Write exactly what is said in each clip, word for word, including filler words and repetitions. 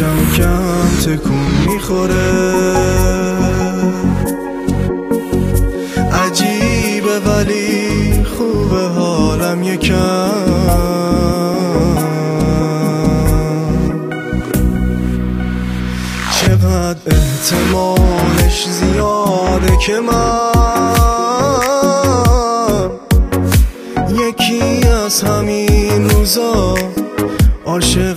کم کم تکون میخوره. عجیبه ولی خوبه حالم یکم. چقدر احتمالش زیاده که من یکی از همین روزا عاشق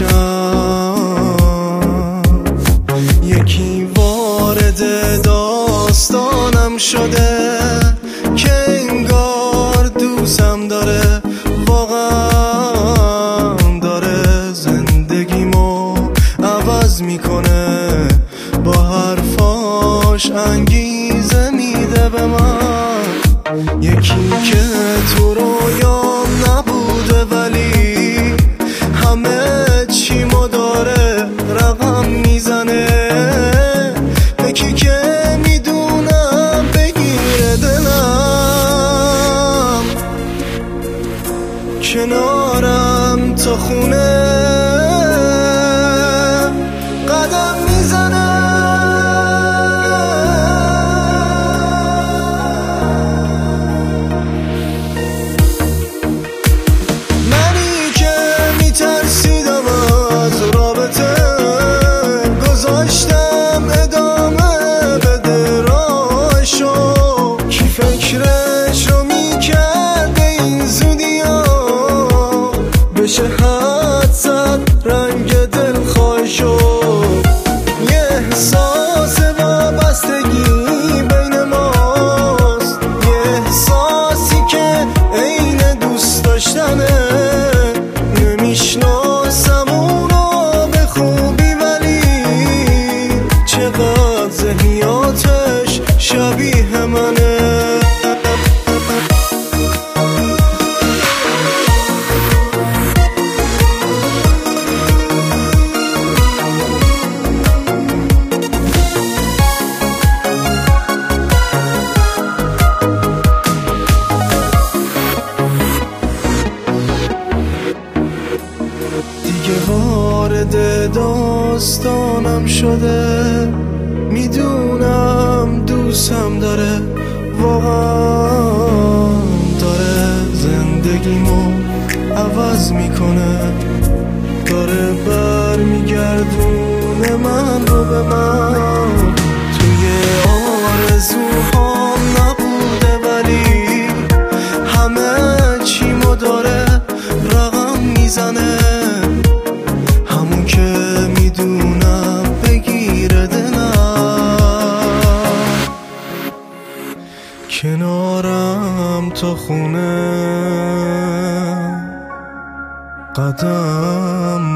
بشم. یکی وارد داستانم شده که انگار دوستم داره، واقعا داره زندگیمو عوض میکنه. با حرفاش انگیزه میده به من. یکی که تو رویام نبوده ولی همه چیمو داره رقم میزنه. یکی که میدونم بگیره دلم، کنارم تا خونه قدم میزنه. منی که میترسیدم از رابطه، گذاشتم ادامه بده راهشو. کی فکرش رو میکرد این زودیا بشه حد زد رنگ دلخواهشو. یه احساس وابستگی بین ماست، یه احساسی که عین دوست داشتنه. نمیشناسم اونو به خوبی ولی چقدر ذهنیاتش شبیه منه. دیگه وارد داستانم شده، میدونم دوستم داره، واقعا داره زندگیمو عوض میکنه. داره بر میگردونه من رو به من. توی آرزوهام نبوده ولی همه چیمو داره رقم میزنه. همون که میدونم بگیره دلم، کنارم تا خونه قدم